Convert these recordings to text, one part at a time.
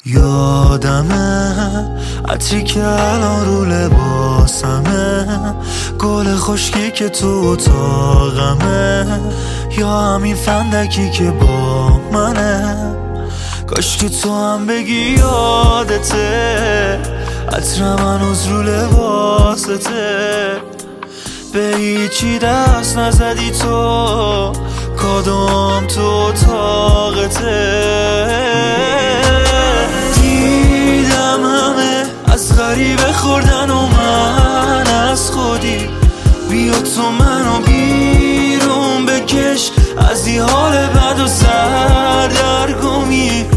یادمه عطری که الان رو لباسمه، گل خشکی که تو اتاقمه، یا همین فندکی که با منه. کاش که تو هم بگی یادته، عطرم هنوز رو لباسته. به هیچی دست نزدی تو، کادام تو اتاقته. دیدم همه از غریبه خوردن و من از خودی. بیا تو منو بیرون بکش از این حال بد و سردرگمی.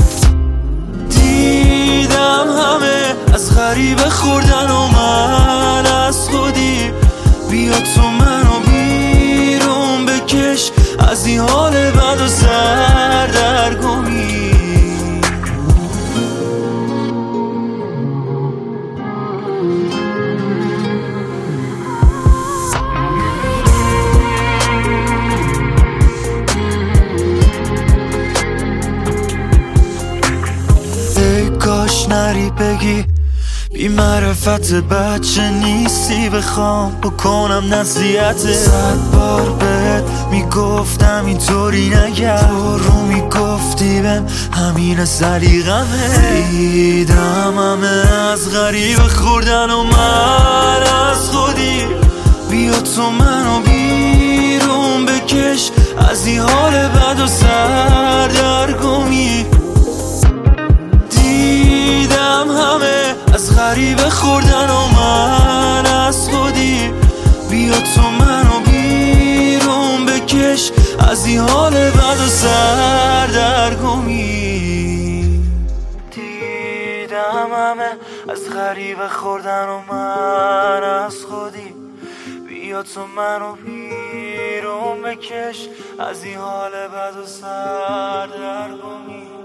دیدم همه از غریبه خوردن و من از خودی. بیا تو منو بیرون بکش از این حال بد و سردرگمی. ای کاش نری بگی بی معرفت بچه نیستی، بخوام بکنم نصیحته. 100 بار بهت میگفتم اینطوری نگرد، تو رو میگفتی بهم همین سلیقمه. دیدم همه از غریبه خوردن و من از خودی. بیا تو منو بیرون بکش از این حال بد و سردرگمی. دیدم همه از غریبه خوردن و من از خودی. بیا تو منو بیرون بکش از این حال بد و سردرگمی. دیدم همه از غریبه خوردن و من از خودی. بیا تو منو بیرون بکش از این حال بد و سردرگمی.